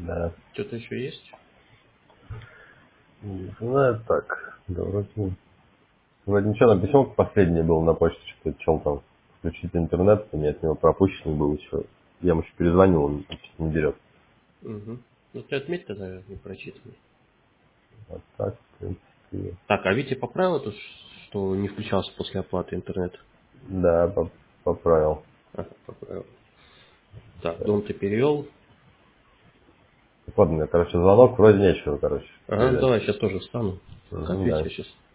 Да. Что-то еще есть? Не знаю, так. Да, вроде ничего, но письмо последнее было на почте, что чел там включить интернет, у меня от него пропущенный был еще. Я ему еще перезвонил, он почти не берет. Угу. Ну ты отметь тогда непрочитанный. А так, в принципе, Так, а Витя поправил то, что не включался после оплаты интернет? да, поправил. Ага, поправил. Так, дом ты перевел. Так, ладно, у меня, короче, звонок, вроде нечего, короче, Ага, ну передать. давай, сейчас тоже встану. Так, Угу, Витя, да. сейчас